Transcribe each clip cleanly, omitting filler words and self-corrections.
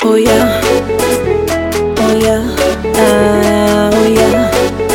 Oh yeah, oh yeah, oh yeah.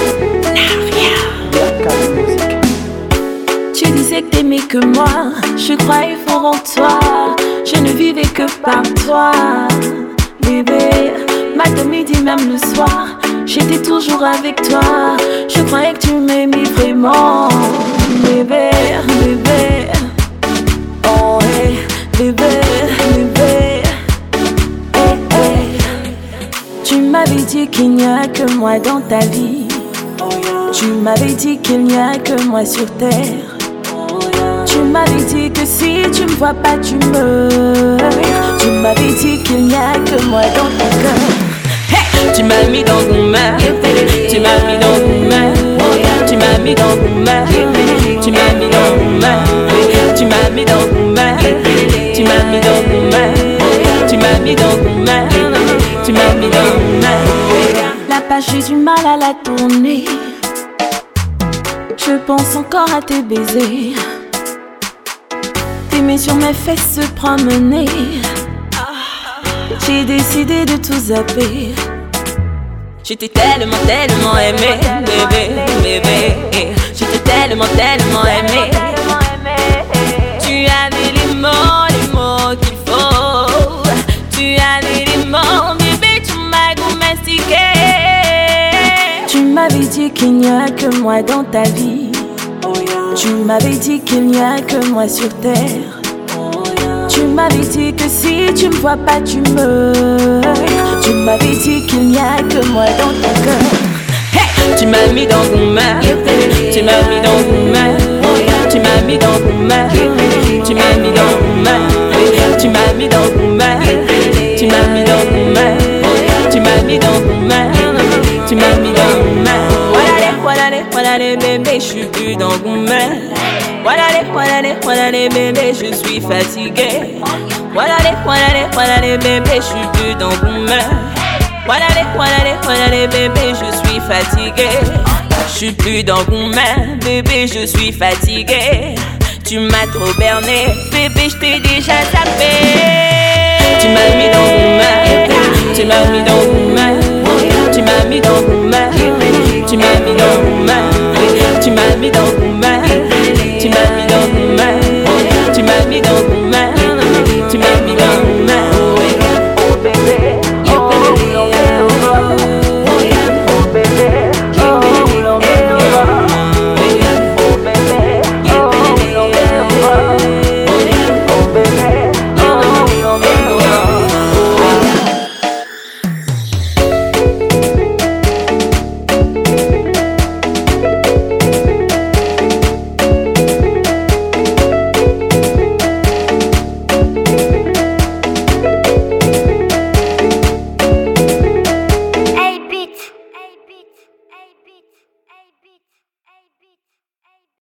Tu disais que t'aimais que moi, je croyais fort en toi. Je ne vivais que par toi, bébé. Matin, midi, même le soir, j'étais toujours avec toi. Je croyais que tu m'aimais vraiment, bébé, bébé. Oh hey, bébé, bébé. Hey, hey. Tu m'avais dit qu'il n'y a que moi dans ta vie. Tu m'avais dit qu'il n'y a que moi sur terre. Tu m'avais dit que si tu me vois pas tu meurs. Tu m'avais dit qu'il n'y a que moi dans ton cœur. Tu m'as mis dans ton main, tu m'as mis dans ton main, tu m'as mis dans ton main, tu m'as mis dans ton main, tu m'as mis dans ton main, tu m'as mis dans ton main, tu m'as mis dans ton main, tu m'as mis dans ton main. La page j'ai du mal à la tourner. Je pense encore à tes baisers. Tes mains sur mes fesses se promener. J'ai décidé de tout zapper. Je t'ai tellement, tellement aimé, bébé, bébé. Je t'ai tellement, tellement aimé. Tu avais les mots qu'il faut. Tu avais les mots, bébé, tu m'as domestiqué. Tu m'avais dit qu'il n'y a que moi dans ta vie. Tu m'avais dit qu'il n'y a que moi sur terre. Tu m'avais dit que si tu me vois pas tu meurs. Tu m'avais dit qu'il n'y a que moi dans ton cœur. Hey! Tu m'as mis dans ton main, tu m'as mis dans ton main, tu m'as mis dans ton main, tu m'as mis dans ton main, tu m'as mis dans ton main, tu m'as mis dans ton main, tu m'as mis dans ton main, tu m'as mis dans ton main. Voilà les bébés, je suis plus dans ton main. Voilà les bébés, je suis fatigué. Voilà les bébés, je suis plus dans ton main. Voilà les bébés, je suis fatigué. Je suis plus dans ton main, bébé, je suis fatigué. Tu m'as trop berné, bébé, je t'ai déjà tapé. Tu m'as mis dans ton main, tu m'as mis dans ton main, tu m'as mis dans ton main, tu m'as mis dans ton main, tu m'as mis dans ton main.